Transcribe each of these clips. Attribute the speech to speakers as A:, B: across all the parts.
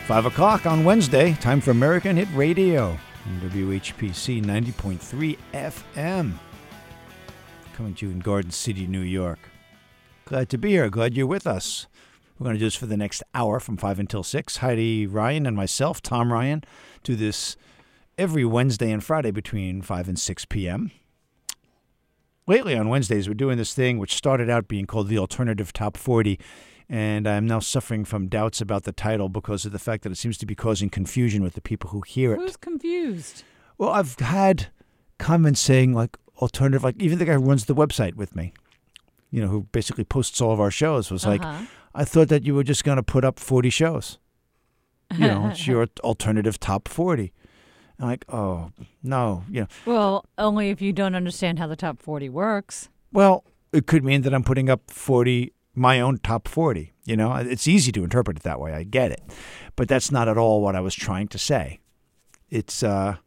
A: 5 o'clock on Wednesday, time for American Hit Radio on WHPC 90.3 FM. Coming to you in Garden City, New York. Glad to be here. Glad you're with us. We're going to do this for the next hour from 5 until 6. Heidi Ryan and myself, Tom Ryan, do this every Wednesday and Friday between 5 and 6 p.m. Lately on Wednesdays, we're doing this thing which started out being called the Alternative Top 40, and I'm now suffering from doubts about the title because of the fact that it seems to be causing confusion with the people who hear it.
B: Who's confused?
A: Well, I've had comments saying, like, alternative, like even the guy who runs the website with me, you know, who basically posts all of our shows, was like, I thought that you were just going to put up 40 shows. You know, it's your Alternative Top 40. I'm like, oh, no. You know.
B: Well, only if you don't understand how the top 40 works.
A: Well, it could mean that I'm putting up my own top 40. You know, it's easy to interpret it that way. I get it. But that's not at all what I was trying to say. It's,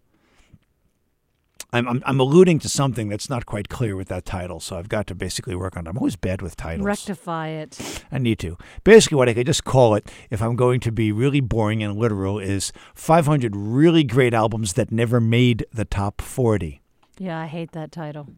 A: I'm alluding to something that's not quite clear with that title, so I've got to basically work on it. I'm always bad with titles.
B: Rectify it.
A: I need to. Basically, what I could just call it, if I'm going to be really boring and literal, is 500 really great albums that never made the top 40.
B: Yeah, I hate that title.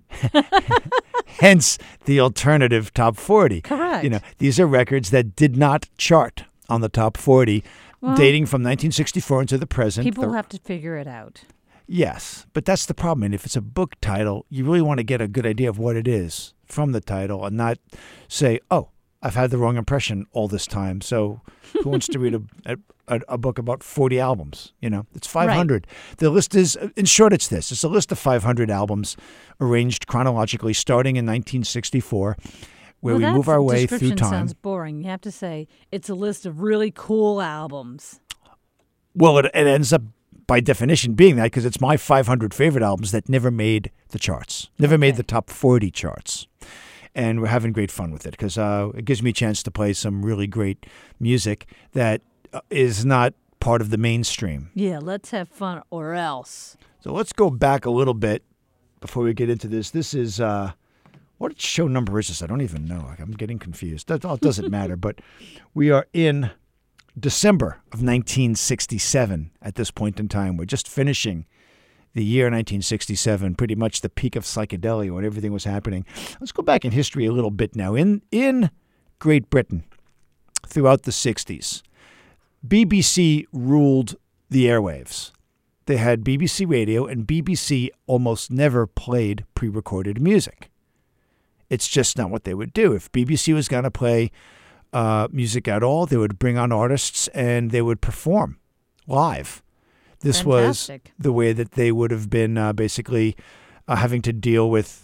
A: Hence, the Alternative Top 40.
B: Correct.
A: You know, these are records that did not chart on the top 40, dating from 1964 into the present.
B: People have to figure it out.
A: Yes, but that's the problem. And if it's a book title, you really want to get a good idea of what it is from the title and not say, oh, I've had the wrong impression all this time. So who wants to read a book about 40 albums? You know, it's 500. Right. The list is, in short, it's this. It's a list of 500 albums arranged chronologically starting in 1964, where we move our way through time.
B: Description sounds boring. You have to say it's a list of really cool albums.
A: Well, it ends up by definition being that because it's my 500 favorite albums that never made the charts, never made the top 40 charts. And we're having great fun with it because it gives me a chance to play some really great music that is not part of the mainstream.
B: Yeah, let's have fun or else.
A: So let's go back a little bit before we get into this. This is, what show number is this? I don't even know. I'm getting confused. It doesn't matter, but we are in December of 1967 at this point in time. We're just finishing the year 1967, pretty much the peak of psychedelia when everything was happening. Let's go back in history a little bit now. In Great Britain, throughout the 60s, BBC ruled the airwaves. They had BBC Radio, and BBC almost never played pre-recorded music. It's just not what they would do. If BBC was going to play music at all, they would bring on artists and they would perform live. This
B: Fantastic.
A: Was the way that they would have been basically having to deal with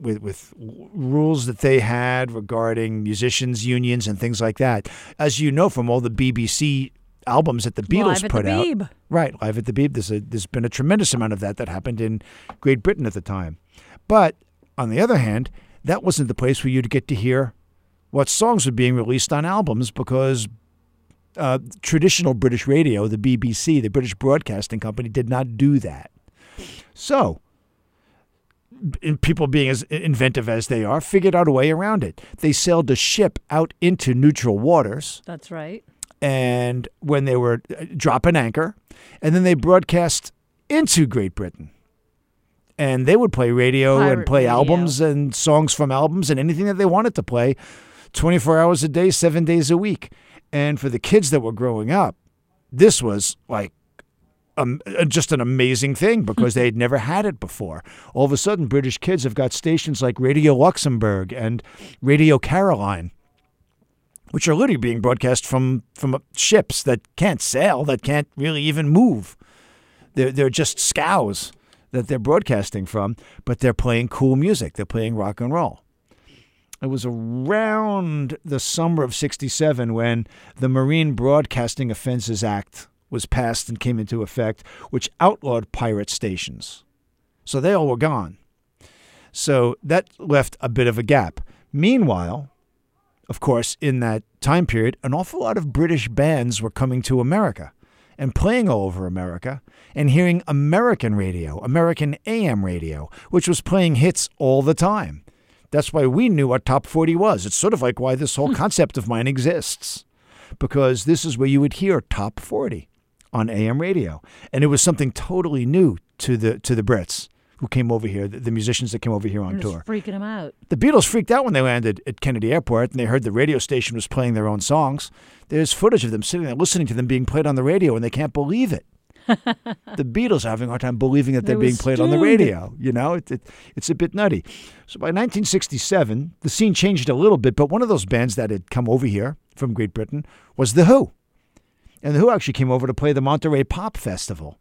A: rules that they had regarding musicians, unions, and things like that. As you know from all the BBC albums that the Beatles put out.
B: Beeb.
A: Right, Live at the Beeb. There's been a tremendous amount of that happened in Great Britain at the time. But on the other hand, that wasn't the place where you'd get to hear what songs were being released on albums because traditional British radio, the BBC, the British Broadcasting Company, did not do that. So, people being as inventive as they are, figured out a way around it. They sailed a ship out into neutral waters.
B: That's right.
A: And when they were drop an anchor, and then they broadcast into Great Britain. And they would play radio and play albums and songs from albums and anything that they wanted to play 24 hours a day, 7 days a week. And for the kids that were growing up, this was like just an amazing thing because they had never had it before. All of a sudden, British kids have got stations like Radio Luxembourg and Radio Caroline, which are literally being broadcast from ships that can't sail, that can't really even move. They're just scows that they're broadcasting from, but they're playing cool music. They're playing rock and roll. It was around the summer of 67 when the Marine Broadcasting Offenses Act was passed and came into effect, which outlawed pirate stations. So they all were gone. So that left a bit of a gap. Meanwhile, of course, in that time period, an awful lot of British bands were coming to America and playing all over America and hearing American radio, American AM radio, which was playing hits all the time. That's why we knew what Top 40 was. It's sort of like why this whole concept of mine exists. because this is where you would hear Top 40 on AM radio. And it was something totally new to the Brits who came over here, the musicians that came over here on tour.
B: Freaking them out.
A: The Beatles freaked out when they landed at Kennedy Airport and they heard the radio station was playing their own songs. There's footage of them sitting there listening to them being played on the radio, and they can't believe it. The Beatles are having a hard time believing that they're being played on the radio. You know, it's a bit nutty. So by 1967, the scene changed a little bit, but one of those bands that had come over here from Great Britain was The Who. And The Who actually came over to play the Monterey Pop Festival.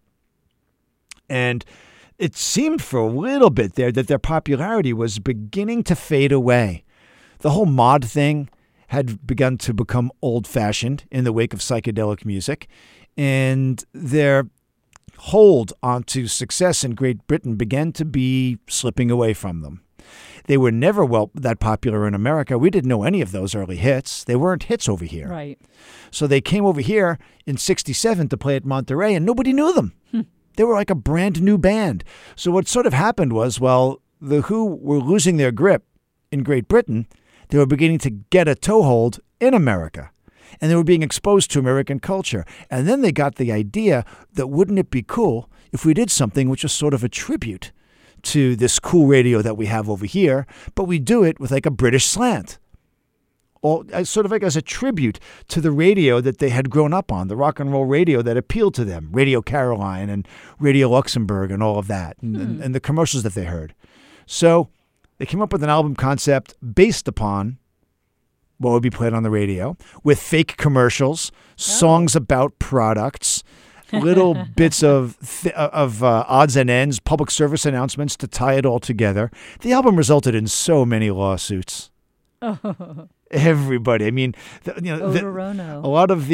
A: And it seemed for a little bit there that their popularity was beginning to fade away. The whole mod thing had begun to become old-fashioned in the wake of psychedelic music, and their hold onto success in Great Britain began to be slipping away from them. They were never that popular in America. We didn't know any of those early hits. They weren't hits over here.
B: Right.
A: So they came over here in 67 to play at Monterey, and nobody knew them. They were like a brand new band. So what sort of happened was, The Who were losing their grip in Great Britain. They were beginning to get a toehold in America, and they were being exposed to American culture. And then they got the idea that wouldn't it be cool if we did something which was sort of a tribute to this cool radio that we have over here, but we do it with like a British slant. Or sort of like as a tribute to the radio that they had grown up on, the rock and roll radio that appealed to them, Radio Caroline and Radio Luxembourg and all of that, and the commercials that they heard. So they came up with an album concept based upon what would be played on the radio, with fake commercials, songs about products, little bits of odds and ends, public service announcements to tie it all together. The album resulted in so many lawsuits.
B: Oh.
A: Everybody. I mean,
B: Odorono.
A: A lot of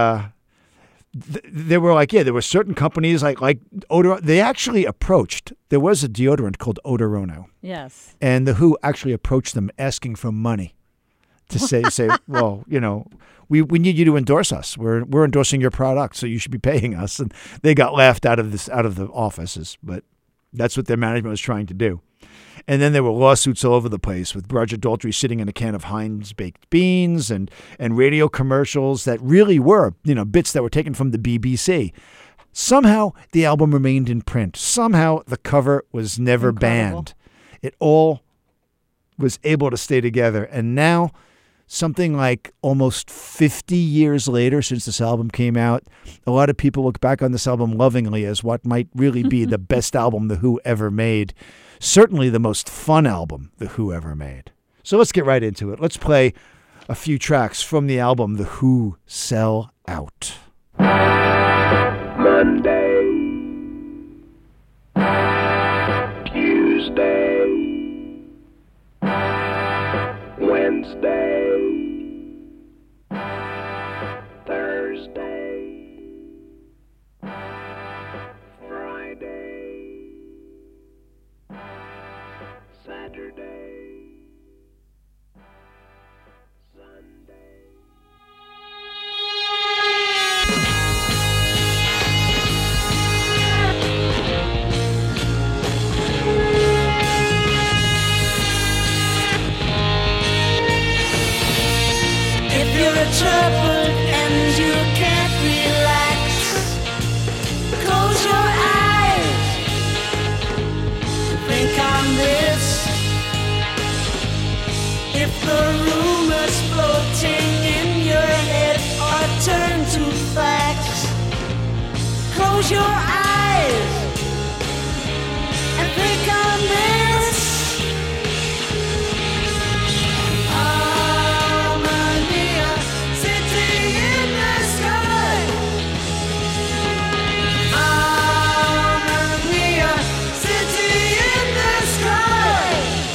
A: there were certain companies like Odor. They actually approached. There was a deodorant called Odorono.
B: Yes.
A: And The Who actually approached them asking for money to say, well, we need you to endorse us. We're endorsing your product, so you should be paying us. And they got laughed out of the offices, but that's what their management was trying to do. And then there were lawsuits all over the place with Roger Daltrey sitting in a can of Heinz baked beans and radio commercials that really were, bits that were taken from the BBC. Somehow the album remained in print. Somehow the cover was never banned. It all was able to stay together. And now, something like almost 50 years later since this album came out, a lot of people look back on this album lovingly as what might really be the best album The Who ever made. Certainly the most fun album The Who ever made. So let's get right into it. Let's play a few tracks from the album The Who Sell Out.
C: Monday, Tuesday, Wednesday, Thursday, Friday, Saturday, Sunday.
D: If you're troubled and you can't relax, close your eyes, think on this. If the rumors floating in your head are turned to facts, close your eyes and think on this. Harmonia sitting in the sky. Harmonia sitting in the sky.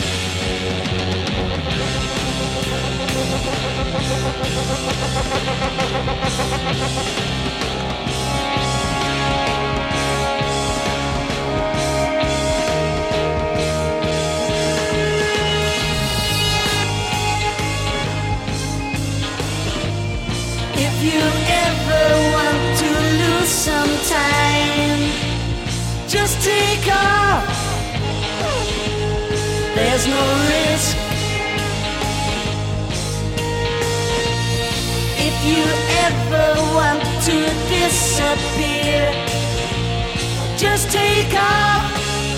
D: If you ever want to lose some time, just take off. There's no risk. If you never want to disappear. Just take off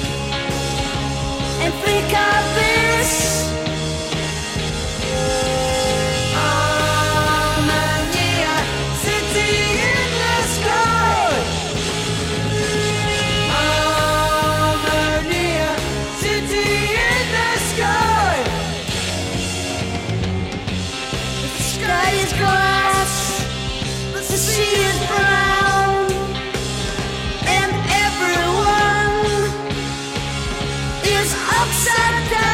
D: and think of this. Armenia, city in the sky. Armenia, city in the sky. The sky is glass, the sea is brown, and everyone is upside down.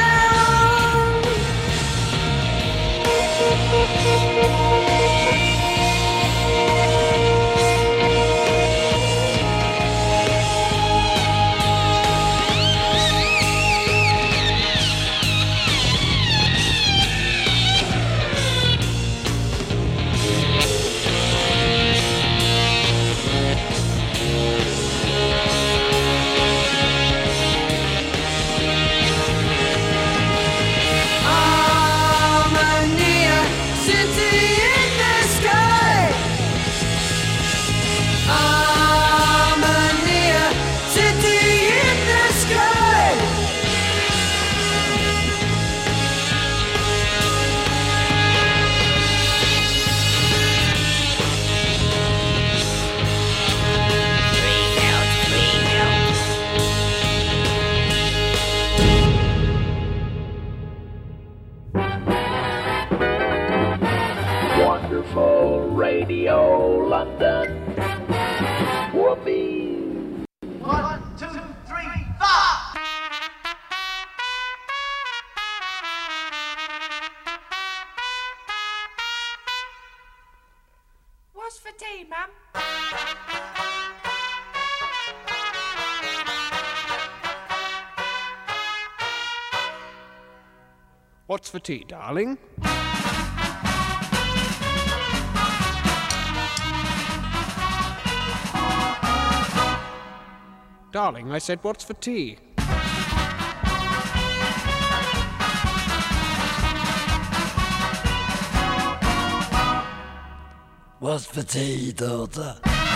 D: Armenia, city in the sky. Armenia, city in the sky.
C: Wonderful Radio London. Whoopee.
E: 1, 2, 3, 4.
F: What's for tea, ma'am?
G: What's for tea, darling? Darling, I said, what's for tea?
H: What's for tea, daughter?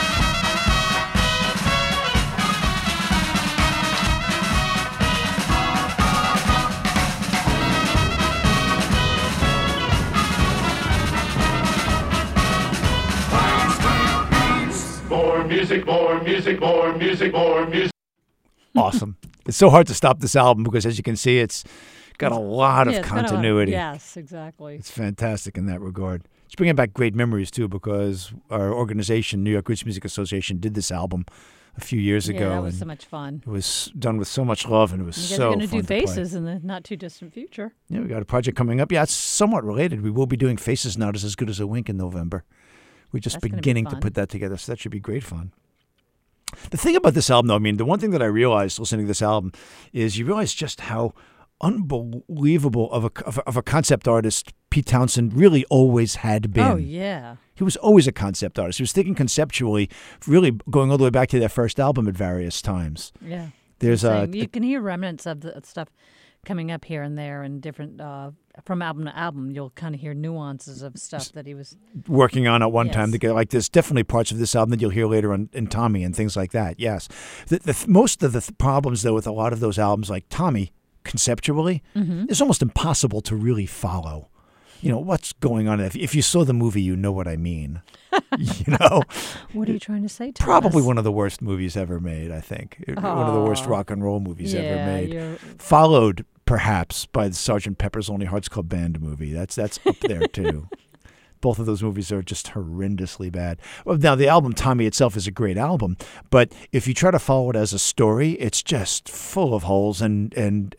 I: More music, more music, more music, more music.
A: Awesome. It's so hard to stop this album because, as you can see, it's got a lot of
B: Yeah, it's kind
A: continuity.
B: yes, exactly.
A: It's fantastic in that regard. It's bringing back great memories, too, because our organization, New York Rich Music Association, did this album a few years ago.
B: Yeah, that was
A: and
B: so much fun.
A: It was done with so much love, and it was
B: You guys
A: so
B: are going to
A: fun
B: do
A: to play.
B: Faces in the not too distant future.
A: Yeah, we got a project coming up. Yeah, it's somewhat related. We will be doing Faces Not As Good As a Wink in November. We're just
B: That's gonna be
A: beginning to
B: fun.
A: put that together, so that should be great fun. The thing about this album, though, I mean, the one thing that I realized listening to this album is you realize just how unbelievable of a concept artist Pete Townsend really always had been.
B: Oh, yeah.
A: He was always a concept artist. He was thinking conceptually, really going all the way back to their first album at various times.
B: Yeah.
A: There's
B: You can hear remnants of the stuff coming up here and there and different, from album to album, you'll kind of hear nuances of stuff that he was
A: working on at one time
B: Yes.
A: to get, like, there's definitely parts of this album that you'll hear later on in Tommy and things like that. Yes. Most of the problems, though, with a lot of those albums, like Tommy, conceptually, it's almost impossible to really follow. You know, what's going on. If you saw the movie, you know what I mean. You know?
B: What are you trying to say to
A: Probably
B: us?
A: one of the worst movies ever made, I think. One of the worst rock and roll movies ever
B: Yeah,
A: made.
B: you're-
A: Followed, perhaps, by the Sgt. Pepper's Lonely Hearts Club Band movie. That's up there, too. Both of those movies are just horrendously bad. Well, now, the album Tommy itself is a great album, but if you try to follow it as a story, it's just full of holes and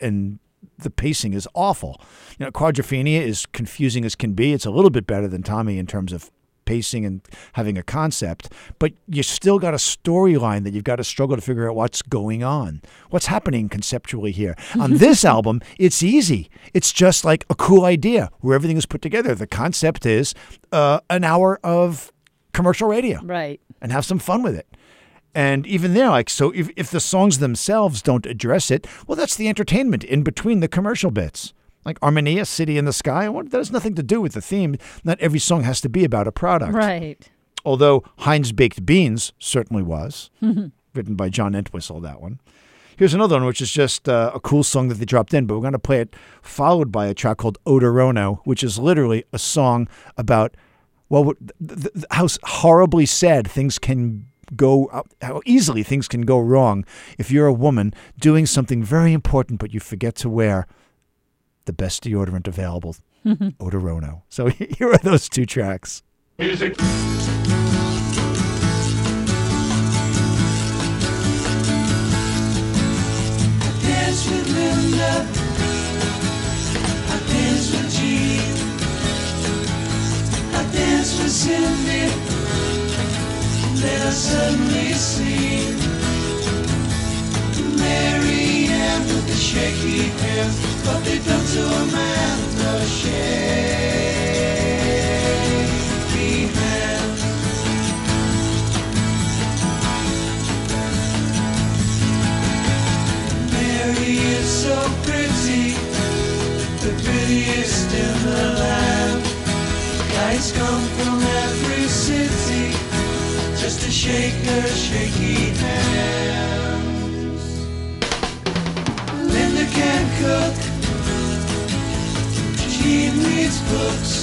A: the pacing is awful. You know, Quadrophenia is confusing as can be. It's a little bit better than Tommy in terms of pacing and having a concept, but you still got a storyline that you've got to struggle to figure out what's going on. What's happening conceptually here? On this album, it's easy. It's just like a cool idea where everything is put together. The concept is an hour of commercial radio.
B: Right.
A: And have some fun with it. And even there, like, so if the songs themselves don't address it, well, that's the entertainment in between the commercial bits. Like Armenia, City in the Sky, that has nothing to do with the theme. Not every song has to be about a product.
B: Right.
A: although Heinz Baked Beans certainly was. Written by John Entwistle, that one. Here's another one, which is just a cool song that they dropped in, but we're going to play it followed by a track called Odorono, which is literally a song about, well, how horribly sad things can go, how easily things can go wrong if you're a woman doing something very important, but you forget to wear the best deodorant available, Odorono. So here are those two tracks.
I: Music.
D: Dance with Linda, I dance with Jean, I dance with Cindy, then I suddenly see Mary Ann with the shaky hands, what they done to Amanda, shaky hands. Mary is so pretty, the prettiest in the land. Guys come from every city just to shake her shaky hands. Linda can cook, Jean reads books,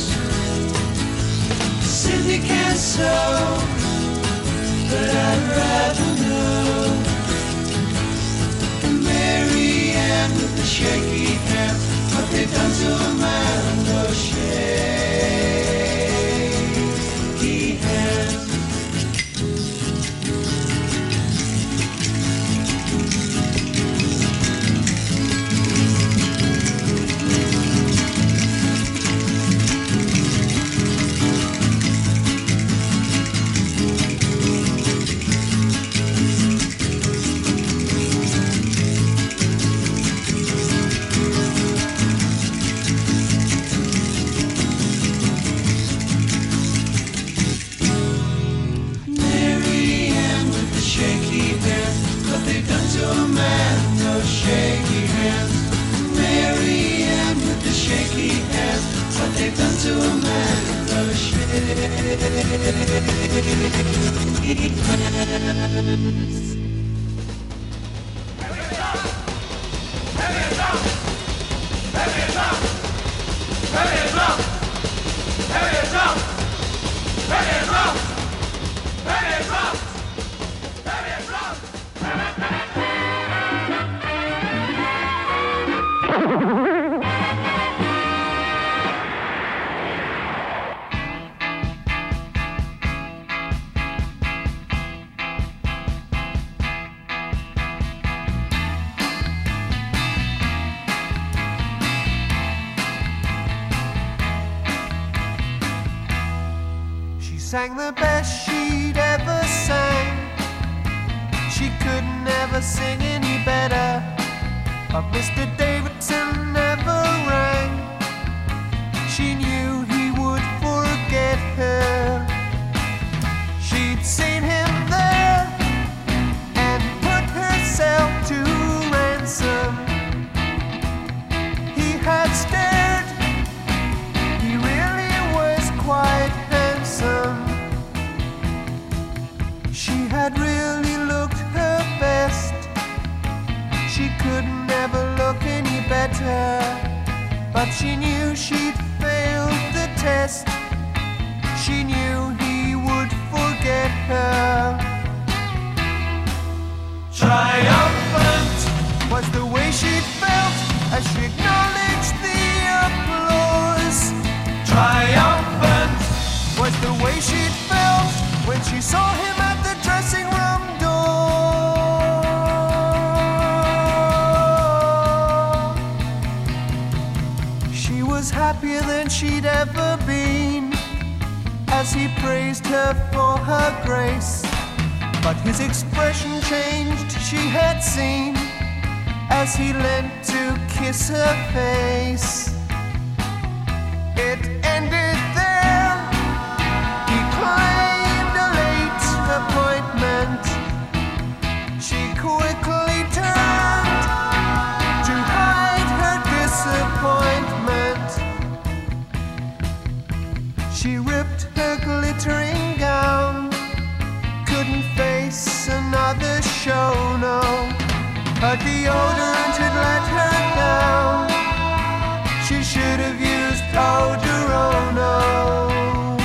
D: Cindy can sew, but I'd rather know. Mary Ann with the shaky hands, what they done to Amanda, shaky hands.
J: Sang the best she'd ever sang. She could never sing any better, but Mr. Davidson never rang. She knew he would forget her. She'd seen him there and put herself to ransom. He had stared, he really was quite handsome. She had really looked her best. She could never look any better, but she knew she'd failed the test. She knew he would forget her. Triumphant was the way she felt as she acknowledged the applause. Triumphant was the way she felt when she saw him at the dressing room door. She was happier than she'd ever been as he praised her for her grace. But his expression changed, she had seen, as he leant to kiss her face. It ended there. He claimed a late appointment. She quickly turned to hide her disappointment. She ripped her glittering gown face another show, no. Her deodorant had let her down. She should have used Odorono.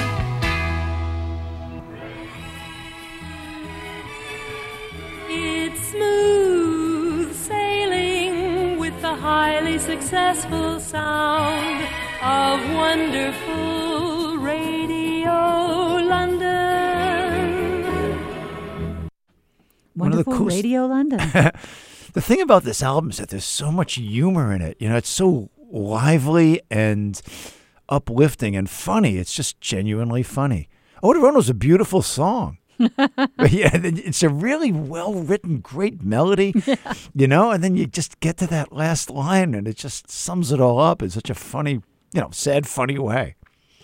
K: It's smooth sailing with the highly successful sound of wonderful Radio London.
B: Wonderful Radio London.
A: The thing about this album is that there's so much humor in it. You know, it's so lively and uplifting and funny. It's just genuinely funny. Odorono's a beautiful song. Yeah, it's a really well-written, great melody, you know, and then you just get to that last line and it just sums it all up in such a funny, you know, sad, funny way.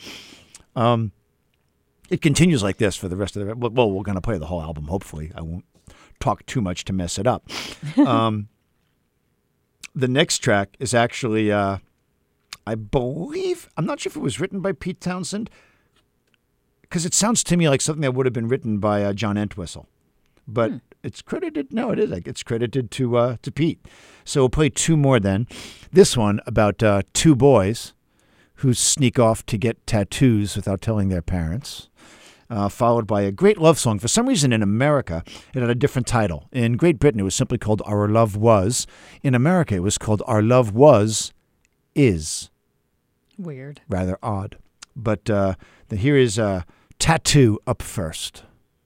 A: It continues like this for the rest of the... Well, we're going to play the whole album, hopefully. I won't talk too much to mess it up. The next track is actually, I believe... I'm not sure if it was written by Pete Townsend, because it sounds to me like something that would have been written by John Entwistle. But it's credited... No, it is. It's credited to Pete. So we'll play two more then. This one about two boys who sneak off to get tattoos without telling their parents. Followed by a great love song. For some reason in America, it had a different title. In Great Britain, it was simply called Our Love Was. In America, it was called Our Love Was Is.
B: Weird.
A: Rather odd. But here is Tattoo up first.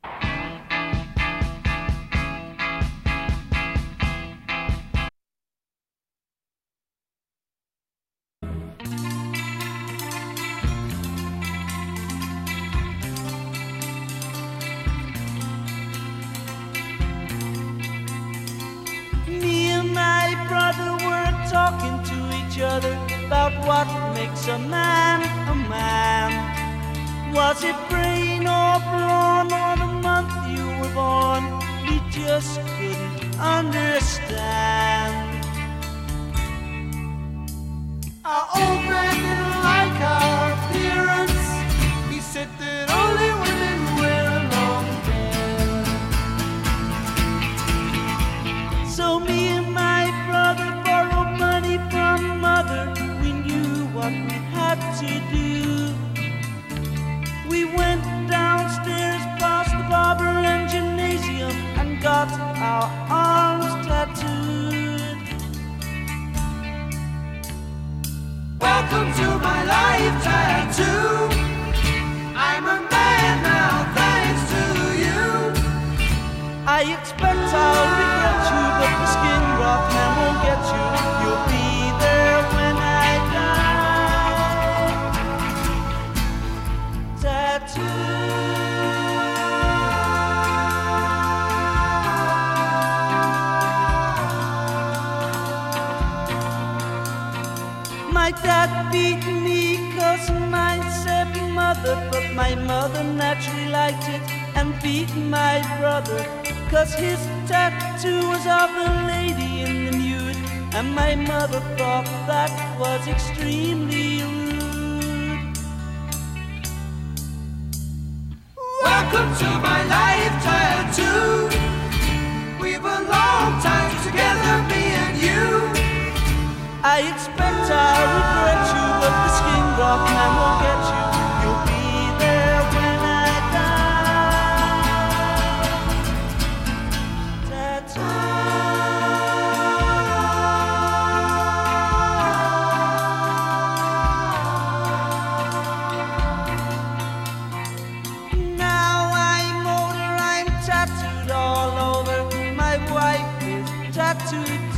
L: Me and my brother were talking to each other about what makes a man a man. Was it brain or brawn or the month you were born? We just couldn't understand.
J: Our old man didn't like our appearance. He said that only women wear long hair.
L: So me and my brother borrowed money from mother. We knew what we had to do. We went downstairs past the barber and gymnasium and got our arms tattooed.
J: Welcome to my life tattoo. I'm a man now, thanks to you.
L: I expect I'll regret you, but the skin rock man won't get you. You'll be there when I die. Tattoo. My dad beat me 'cause mine said mother, but my mother naturally liked it and beat my brother 'cause his tattoo was of a lady in the nude, and my mother thought that was extremely rude.
J: Welcome to my life tattoo. We've a long time together, me and you.
L: I expect I'll regret you, but the skin rock man won't get you. You'll be there when I die. Now I'm older, I'm tattooed all over. My wife is tattooed too.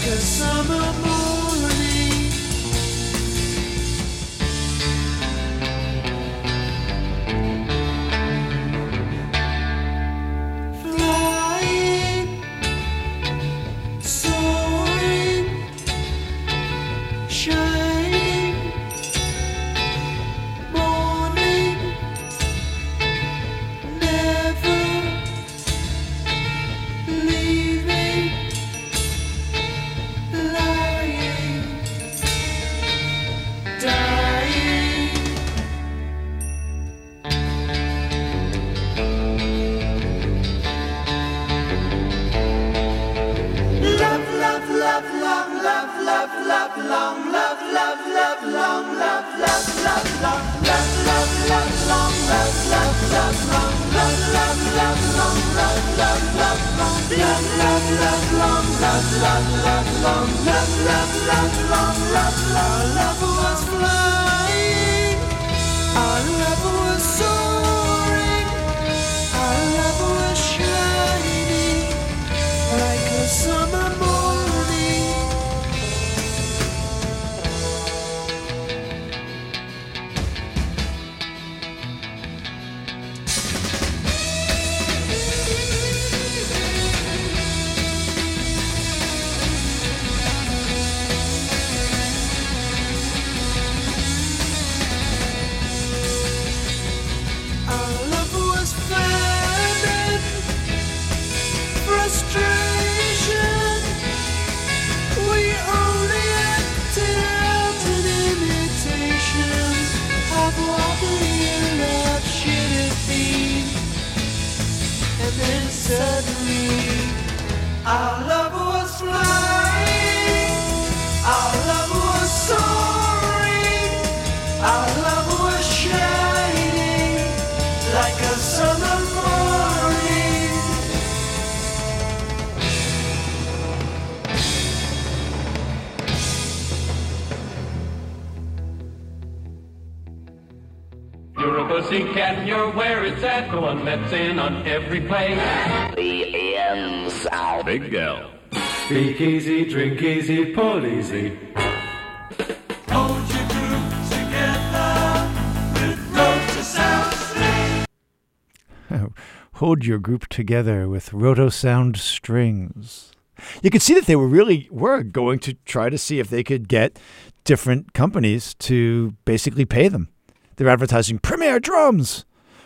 J: a summer morning. Flying, soaring, shining, morning, never leaving, lying, dying. Love, love, love, long, love, love, love, long, love, love, love, long, love, love, love, long, love, love, love, long, love, love, love, long, love, love, love, long, love, love, love, long, love, love, love, long, love, love, love, long, love, love, love, long, love, love. Our love was flying, our love was soaring, our love was shining like a summer morning. Our love was famine, frustration. We only acted out an imitation of what real love should have been. And then suddenly, our love was flying, our love was soaring, our love was shining like a summer morning.
I: You're a pussycat and you're where it's at, the one that's in on every play.
C: The end sound.
I: Big L.
M: Speak easy, drink easy, pull easy.
J: Hold your group together with Roto Sound String.
A: Hold your group together with Roto Sound Strings. You could see that they were going to try to see if they could get different companies to basically pay them. They're advertising Premier Drums,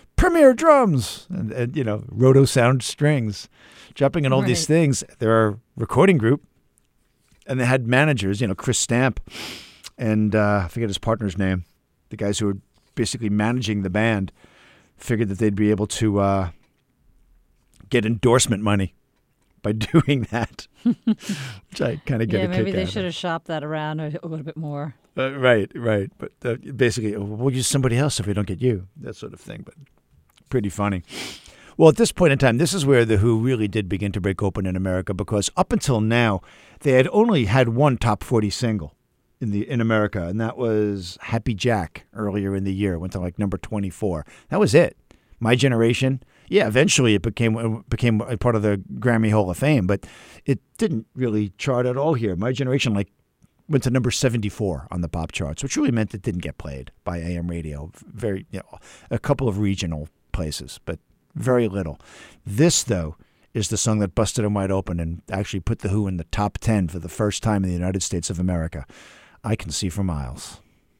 A: and you know, Roto Sound Strings, jumping on all these things. They're a recording group, and they had managers, you know, Chris Stamp, and I forget his partner's name. The guys who were basically managing the band figured that they'd be able to get endorsement money by doing that, which I kind of get a kick out of.
B: Yeah, maybe they should have shopped that around a little bit more.
A: Right. But basically, we'll use somebody else if we don't get you, that sort of thing. But pretty funny. Well, at this point in time, this is where The Who really did begin to break open in America, because up until now, they had only had one top 40 single in America, and that was Happy Jack earlier in the year. It went to like number 24. That was it. My Generation. Yeah, eventually it became a part of the Grammy Hall of Fame, but it didn't really chart at all here. My Generation went to number 74 on the pop charts, which really meant it didn't get played by AM radio. Very, a couple of regional places, but very little. This, though, is the song that busted them wide open and actually put The Who in the top 10 for the first time in the United States of America. I Can See for Miles.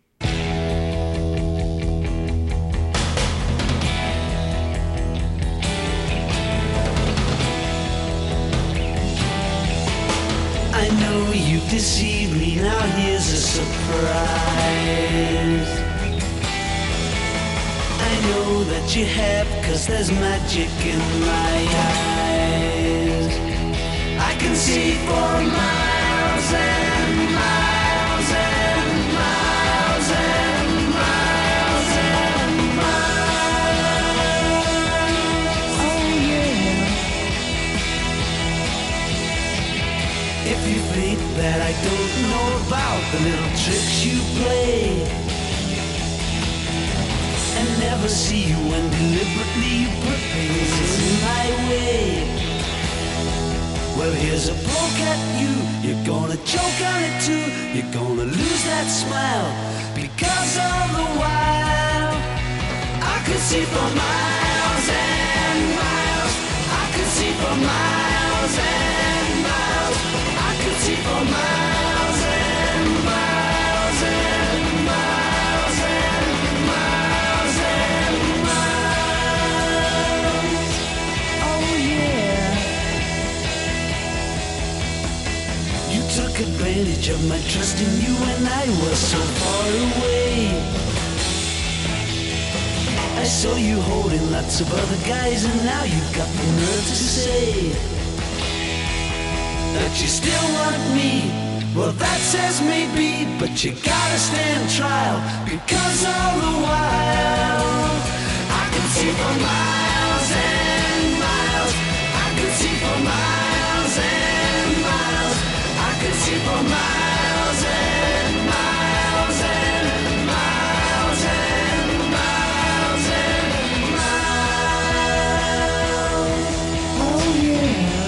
L: I know you deceived me, now here's a surprise. I know that you have, 'cause there's magic in my eyes. I can see for miles and miles and miles and miles and miles. Oh yeah. If you think that I don't know about the little tricks you play, and never see you when deliberately you put things in my way, Well, here's a poke at you. You're gonna choke on it too. You're gonna lose that smile. Because all the while I could see for miles and miles. I could see for miles and miles. I could see for miles and miles and miles and miles and miles. Oh yeah. You took advantage of my trust in you when I was so far away. I saw you holding lots of other guys, and now you've got the nerve to say that you still want me. Well, that says maybe, but you gotta stand trial. Because all the while I could see for miles and miles. I could see for miles and miles. I could see for miles and miles and miles and miles and miles. Oh yeah.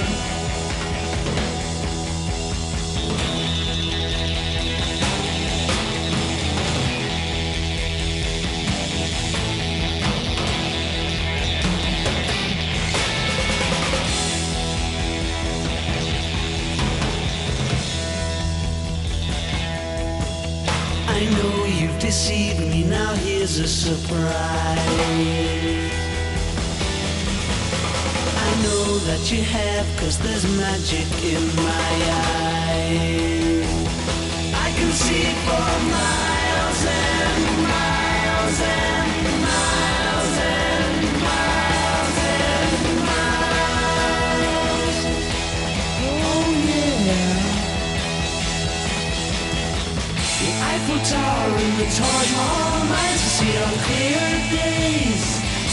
L: I know you've deceived me, now here's a surprise. I know that you have, 'cause there's magic in my eyes. I can see for miles and miles and miles and miles and miles. Oh yeah. The Eiffel Tower and the Taj Mahal nights to see on clear days.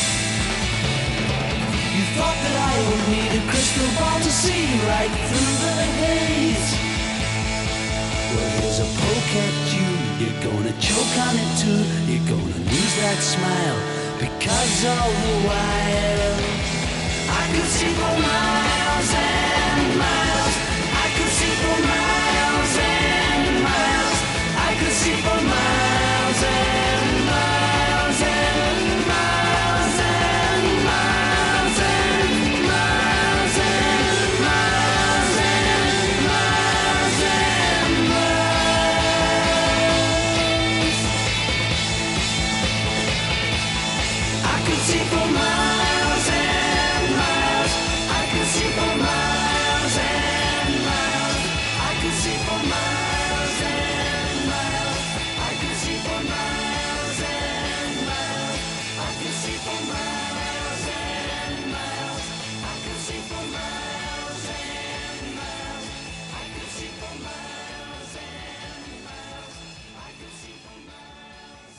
L: You thought that I would need a crystal ball to see right through the haze. Well, here's a poke at you. You're gonna choke on it too. You're gonna lose that smile. Because all the while I could see for miles and miles. I could see for miles and miles. I could see for miles and miles and miles and miles and miles and miles and miles and miles. I could see for miles and miles. I could see for miles and miles. I could see for miles and miles. I could see for miles and miles. I could see for miles and miles. I could see for miles and miles. I could see for miles and miles. I could see for miles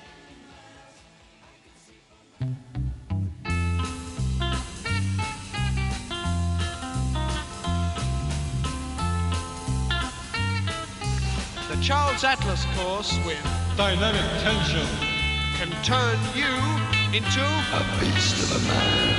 L: and
G: The Charles Atlas course with
M: Dynamic tension
G: can turn you into
H: a beast of a man.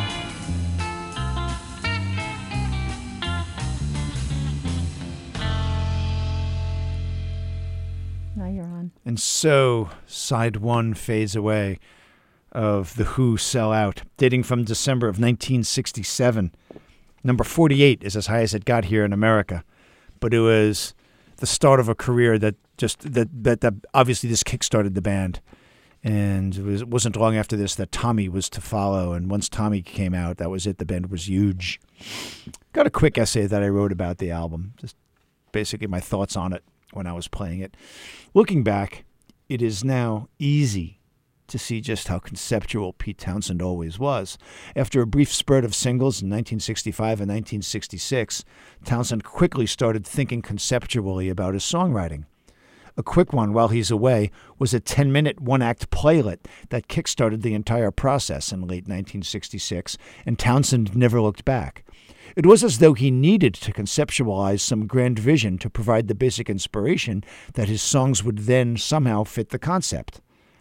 B: Now you're on.
A: And so, side one fades away of The Who Sell Out, dating from December of 1967. Number 48 is as high as it got here in America. But it was the start of a career that obviously this kickstarted the band. And it wasn't long after this that Tommy was to follow. And once Tommy came out, that was it. The band was huge. Got a quick essay that I wrote about the album. Just basically my thoughts on it when I was playing it. Looking back, it is now easy to see just how conceptual Pete Townshend always was. After a brief spurt of singles in 1965 and 1966, Townshend quickly started thinking conceptually about his songwriting. A quick one while he's away was a 10-minute one-act playlet that kickstarted the entire process in late 1966, and Townshend never looked back. It was as though he needed to conceptualize some grand vision to provide the basic inspiration that his songs would then somehow fit the concept.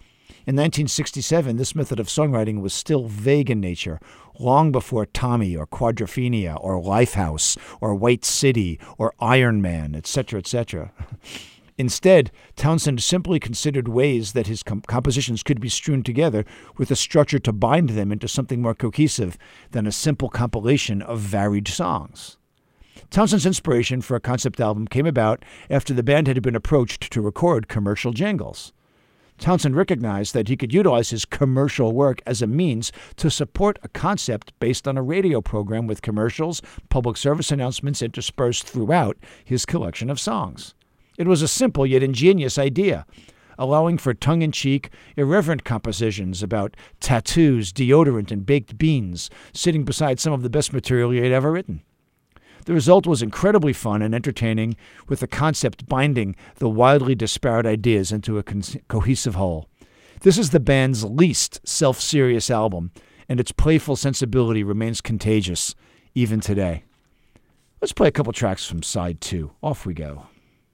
A: In 1967, this method of songwriting was still vague in nature, long before Tommy or Quadrophenia or Lifehouse or White City or Iron Man, etc., etc. Instead, Townshend simply considered ways that his compositions could be strewn together with a structure to bind them into something more cohesive than a simple compilation of varied songs. Townshend's inspiration for a concept album came about after the band had been approached to record commercial jingles. Townshend recognized that he could utilize his commercial work as a means to support a concept based on a radio program with commercials, public service announcements interspersed throughout his collection of songs. It was a simple yet ingenious idea, allowing for tongue-in-cheek, irreverent compositions about tattoos, deodorant, and baked beans, sitting beside some of the best material he had ever written. The result was incredibly fun and entertaining, with the concept binding the wildly disparate ideas into a cohesive whole. This is the band's least self-serious album, and its playful sensibility remains contagious even today. Let's play a couple tracks from side 2. Off we go.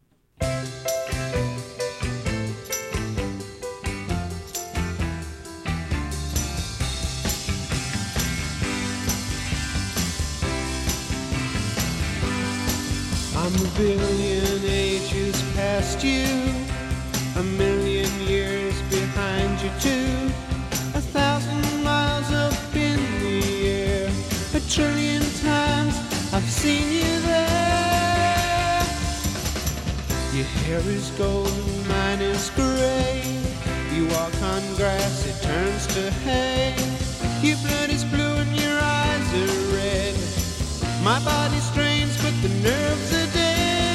J: I'm a billion ages past you, a million years behind you too, 1,000 miles up in the air, 1 trillion times I've seen you there. Your hair is golden, mine is gray, you walk on grass, it turns to hay, your blood is blue and your eyes are red, my body strains but the nerves are dead.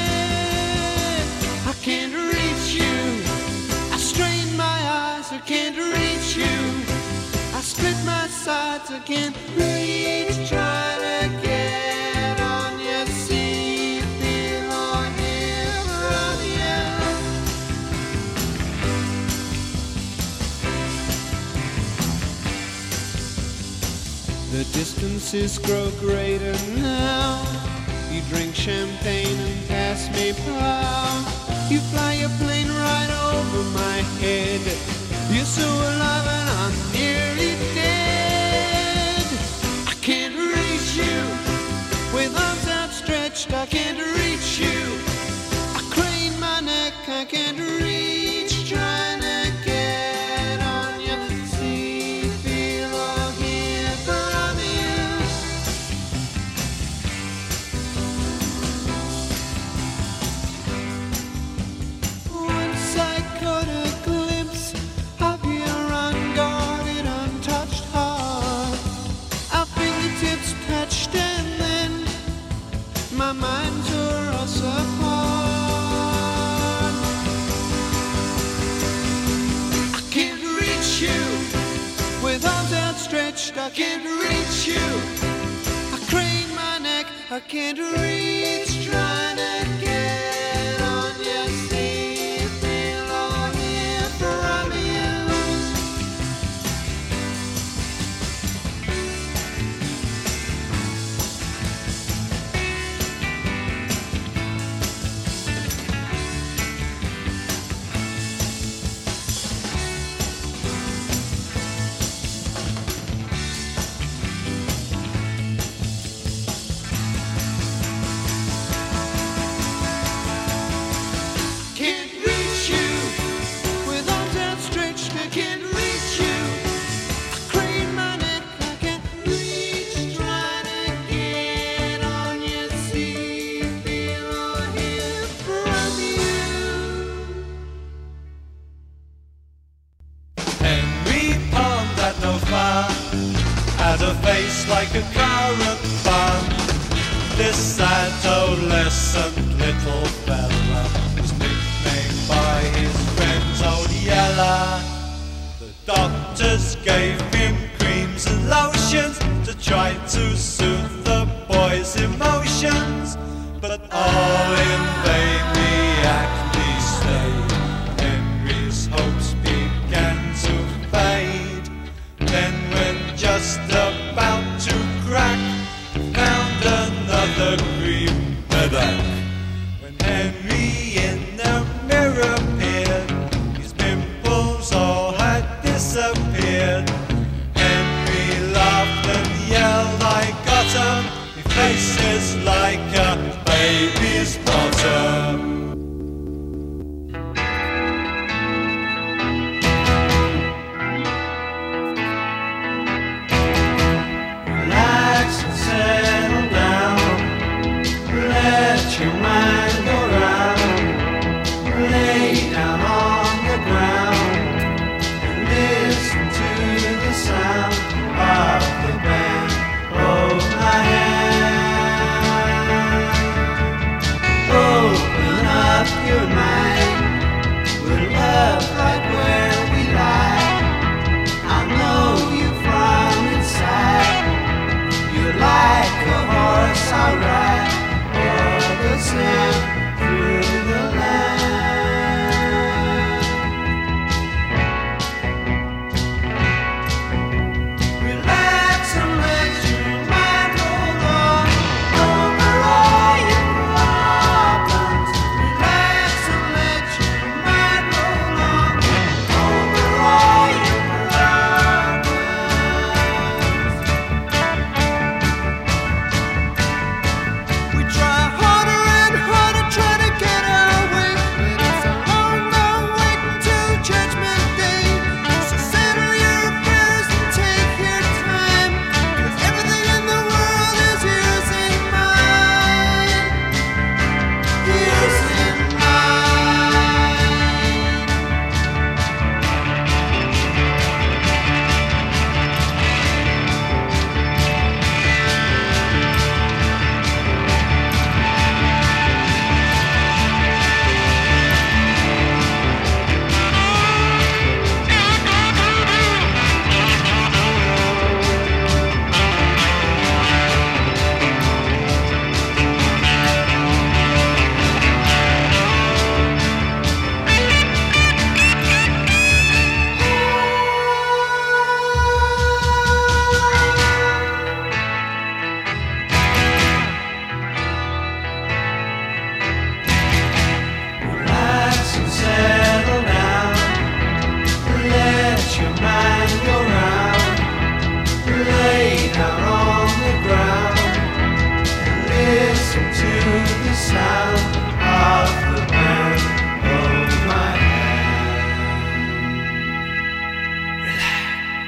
J: I can't reach you, I strain my eyes, I can't reach you, I split my sides, I can't reach, try to get on you, see, feel or hear from you. The distances grow greater now, you drink champagne and pass me by. You fly your plane right over my head. You're so alive and I'm nearly dead. I can't reach you with arms outstretched. I can't reach you. I crane my neck. I can't reach. Trying to get on you. See, feel or hear from you. Once I caught a glimpse of your unguarded, untouched heart. Our fingertips touched and then my mind tore us apart. I can't reach you with arms outstretched. I can't reach you. I crane my neck. I can't reach. Trying to get on you. See, feel or hear from you. Can't reach you with arms outstretched. I can't reach you. I crane my neck. I can't reach. Trying to get on you. See, feel or hear from you.
N: Henry Palm, that no far, had a face like a caravan. This adolescent little fella was nicknamed by his friends Old Yeller. The doctors gave him creams and lotions to try to soothe the boy's emotions, but all in vain. The acne stayed. Henry's hopes began to fade. Then, when just about to crack, found another cream headache. When Henry in the mirror peered, his pimples all had disappeared. bottom. Your face is like a baby's bottom.
J: Relax and settle down. Let your mind go round. Lay down on the ground and listen to the sound of the band. Hold my hand. Open up your mind. We're love right where we lie. I know you from inside. You're like a horse I ride, or the sand through the land. Relax and let your mind roll on over all your problems. Relax and let your mind roll on over all your problems. We try harder and harder, try to get away, but it's a long, long wait until Judgment Day. So settle your affairs and take your time, 'cause everything in the world is yours and mine. Yours and mine. Relax and settle down. Let your mind go round. Lay down on the ground and listen to the sound of the band. Hold my hand. Relax.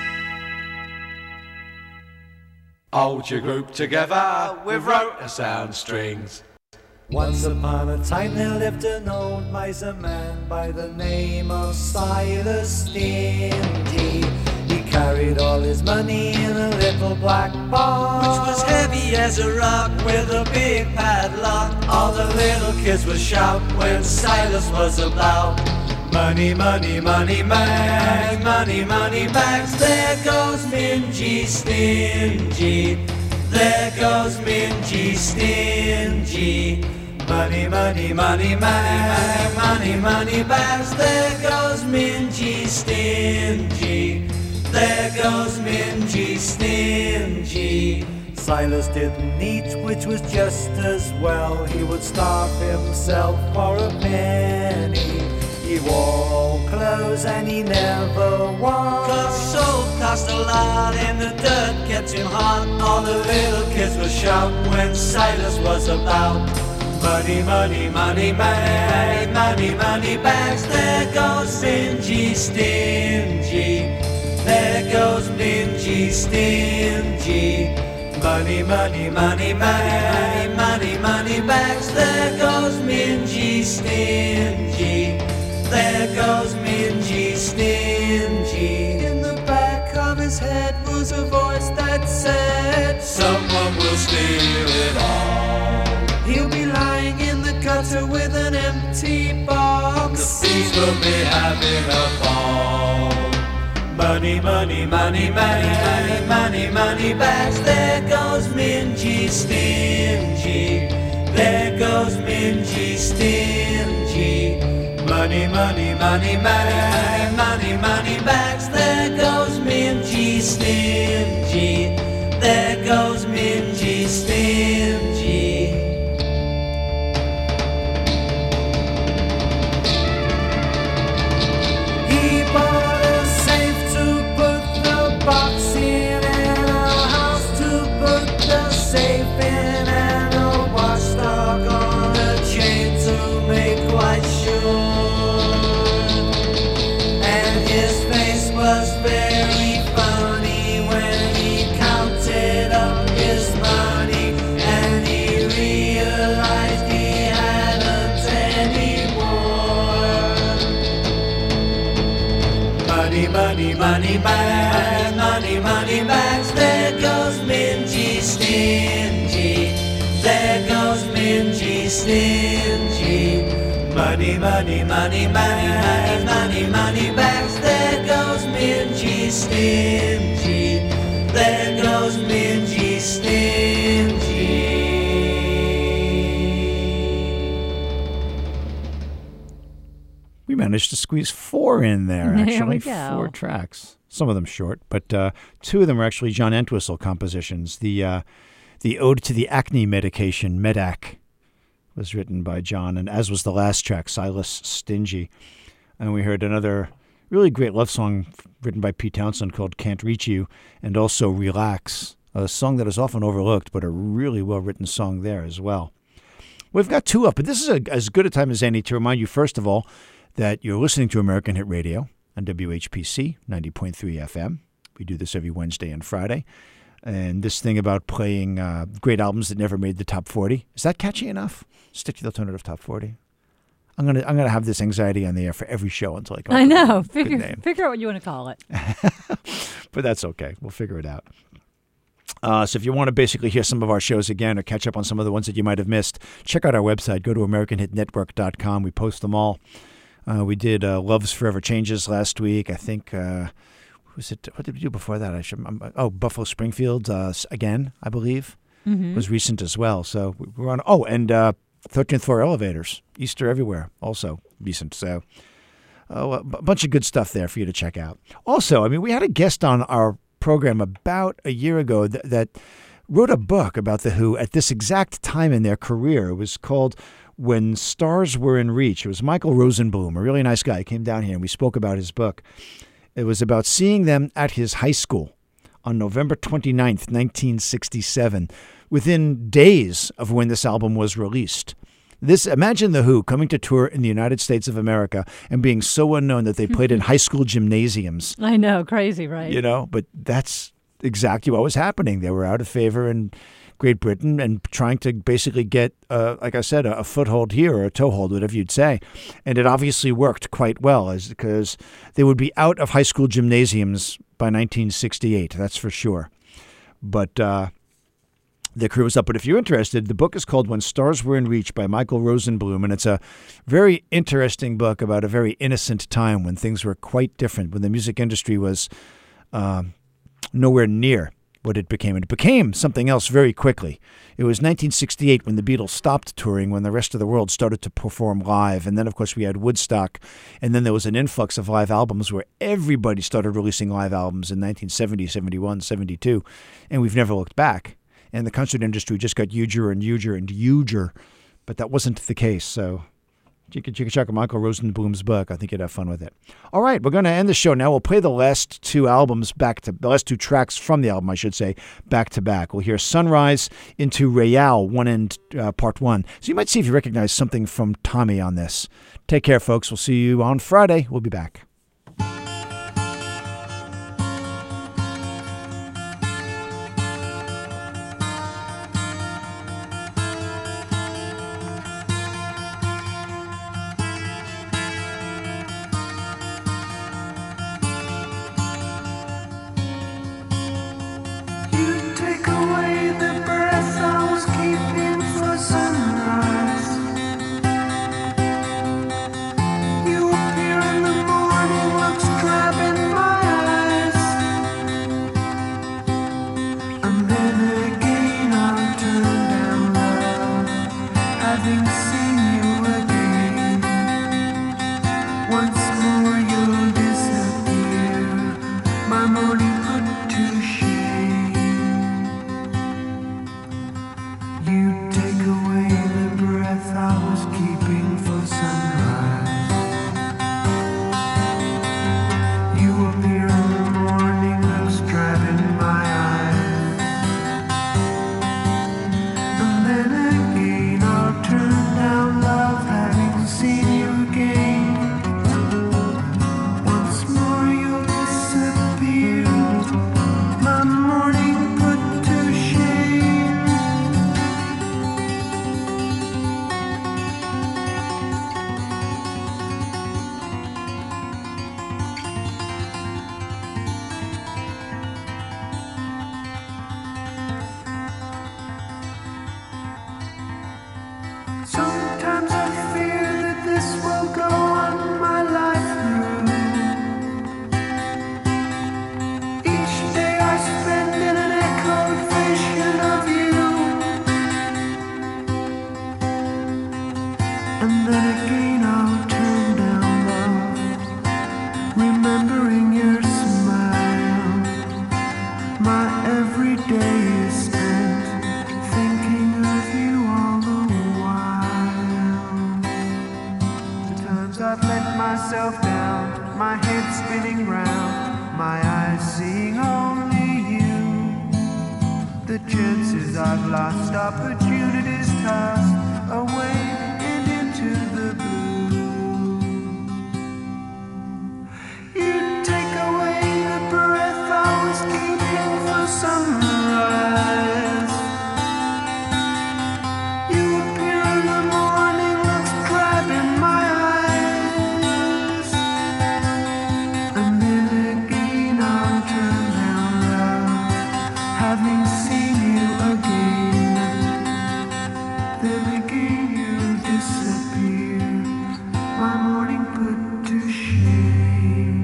N: Hold your group together with rotor sound strings.
O: Once upon a time there lived an old miser man by the name of Silas Stingy. He carried all his money in a little black box, which was heavy as a rock with a big padlock. All the little kids would shout when Silas was about. Money, money, money bags, money, money bags. There goes Mingy Stingy. There goes Mingy Stingy. Money, money, money, money, money, money bags. There goes Mingy Stingy. There goes Mingy Stingy. Silas didn't eat, which was just as well. He would starve himself for a penny. He wore old clothes and he never won, 'cause soap cost a lot and the dirt kept him hot. All the little kids would shout when Silas was about. Money, money, money bags, money, money bags. There goes Mingy Stingy. There goes Mingy Stingy. Money, money, money bags, money, money bags. There goes Mingy Stingy. There goes Mingy Stingy. In the back of his head was a voice that said, someone will steal it all. He'll be lying in the gutter with an empty box. The thieves will be having a ball. Money, money, money, money, money, money, money bags. There goes Mingy Stingy. There goes Mingy Stingy. Money, money, money, money, money, money bags. There goes Mingy Stingy. There goes Mingy Stingy. He bought a safe to put the box in and a house to put the safe in and a watchdog on a chain to make quite sure. And his face was very funny when he counted up his money, and he realized he hadn't any more. Money, money, money bags, money, money bags. There goes Mingy Stingy. There goes Mingy Stingy. Money, money, money bags, money, money bags. There goes Mingy Stingy. There goes Mingy Stingy.
A: We managed to squeeze 4 in there, actually.
B: There we go.
A: 4 tracks. Some of them short, but 2 of them are actually John Entwistle compositions. The Ode to the Acne Medication, Medac, was written by John, and as was the last track, Silas Stingy. And we heard another really great love song written by Pete Townsend called Can't Reach You, and also Relax, a song that is often overlooked, but a really well-written song there as well. We've got 2 up, but this is as good a time as any to remind you, first of all, that you're listening to American Hit Radio on WHPC 90.3 FM. We do this every Wednesday and Friday. And this thing about playing great albums that never made the top 40, is that catchy enough? Stick to the alternative top 40. I'm gonna have this anxiety on the air for every show until I come up
B: I know.
A: with a good name.
B: Figure out what you want to call it.
A: But that's okay. We'll figure it out. So if you want to basically hear some of our shows again or catch up on some of the ones that you might have missed, check out our website. Go to AmericanHitNetwork.com. We post them all. We did Love's Forever Changes last week. I think, what did we do before that? Buffalo Springfield again, I believe.
B: Mm-hmm.
A: Was recent as well. So we were on, and 13th Floor Elevators, Easter Everywhere, also recent. So a bunch of good stuff there for you to check out. Also, I mean, we had a guest on our program about a year ago that wrote a book about The Who at this exact time in their career. It was called When Stars Were in Reach. It was Michael Rosenblum, a really nice guy. He came down here and we spoke about his book. It was about seeing them at his high school on November 29th, 1967, within days of when this album was released. Imagine The Who coming to tour in the United States of America and being so unknown that they played in high school gymnasiums.
B: I know, crazy, right?
A: You know, but that's exactly what was happening. They were out of favor in Great Britain and trying to basically get, like I said, a foothold here or a toehold, whatever you'd say. And it obviously worked quite well because they would be out of high school gymnasiums by 1968, that's for sure. But the career was up. But if you're interested, the book is called When Stars Were in Reach by Michael Rosenblum, and it's a very interesting book about a very innocent time when things were quite different, when the music industry was nowhere near what it became. And it became something else very quickly. It was 1968 when the Beatles stopped touring, when the rest of the world started to perform live. And then, of course, we had Woodstock. And then there was an influx of live albums where everybody started releasing live albums in 1970, 71, 72. And we've never looked back. And the concert industry just got huger and huger and huger. But that wasn't the case. So you can check out Michael Rosenblum's book. I think you'd have fun with it. All right, we're going to end the show now. We'll play the last 2 tracks from the album, I should say, back to back. We'll hear Sunrise into Royale, part 1. So you might see if you recognize something from Tommy on this. Take care, folks. We'll see you on Friday. We'll be back.
J: You appear in the morning. spinning round, my eyes seeing only you. The chances I've lost, opportunities tossed away and into the blue. You take away the breath I was keeping for sunrise. You appear in the morning, looks crab in my eyes. And then again I'll turn down loud, having seen you again. Then again you disappear, my morning put to shame.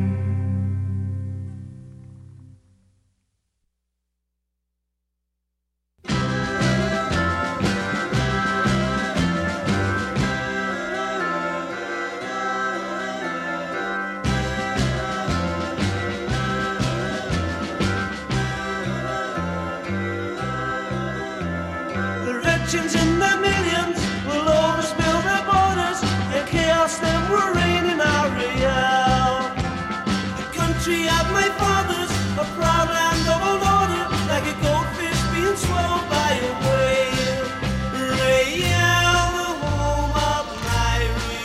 L: The wretches in their millions will overspill their borders, and chaos then will reign in our real. The country of my fathers, a proud land of old order, like a goldfish being swallowed by a whale. Real, the home of my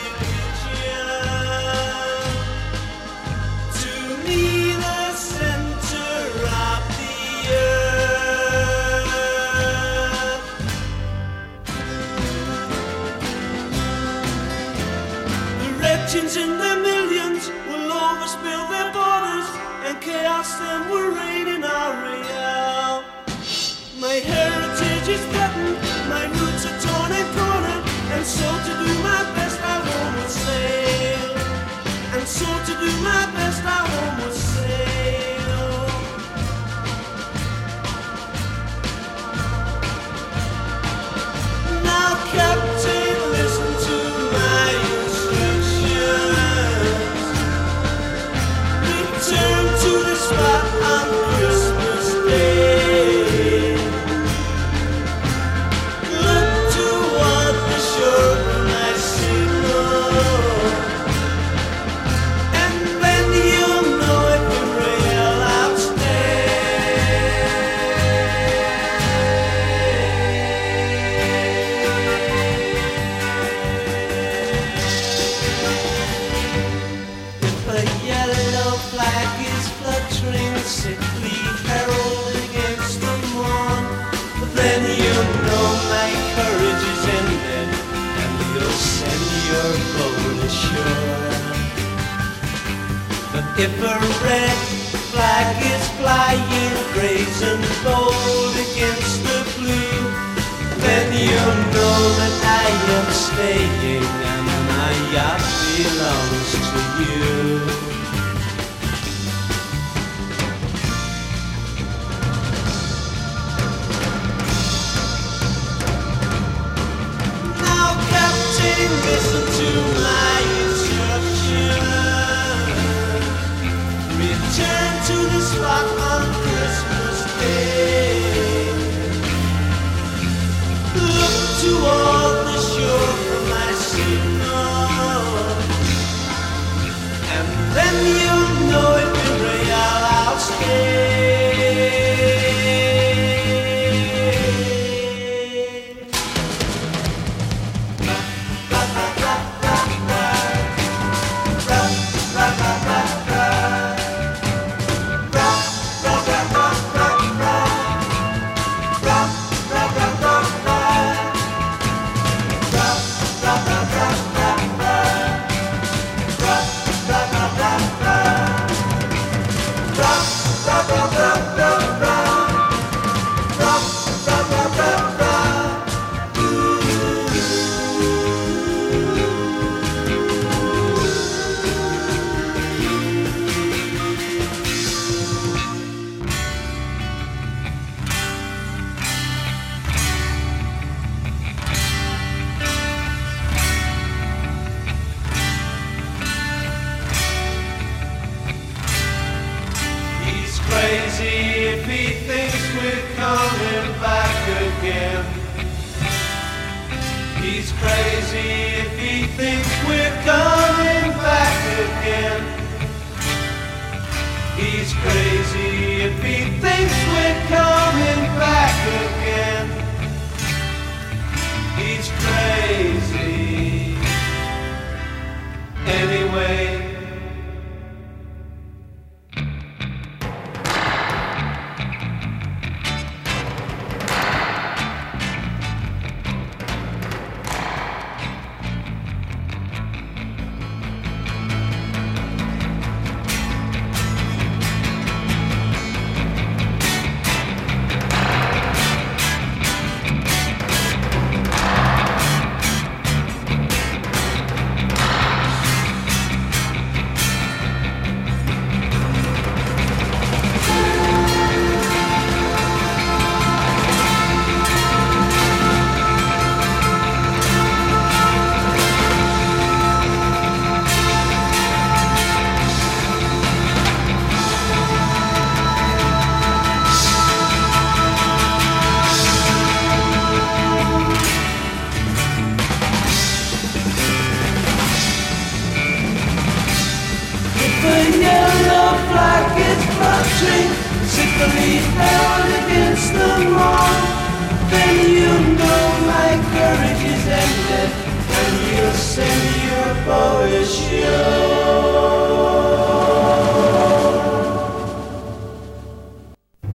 L: religion. To me, the center of the earth. The wretches in their millions will overspill their borders, and chaos then will reign in our real. My heritage is threatened, my roots are torn and cornered, and so to do my best I homeward sail. And so to do my best I homeward sail. Now, Captain, listen to my instructions. Return to the spot on Christmas Day. Look toward the shore when I signal, and then you'll know it can rail out If a yellow flag is fluttering, sickly herald against the morn, then you know my courage is ended, and you'll send your boat ashore. But if a red flag is flying, brazen bold against the blue, then you know that I am staying, and my yacht belongs to you. Now, Captain, listen to my instructions. Return to the spot on Christmas Day. Look toward the shore from my signal, and then you'll know it will rail out stay. He's crazy if he thinks we're coming back again.
J: belief held against the wall, then you know my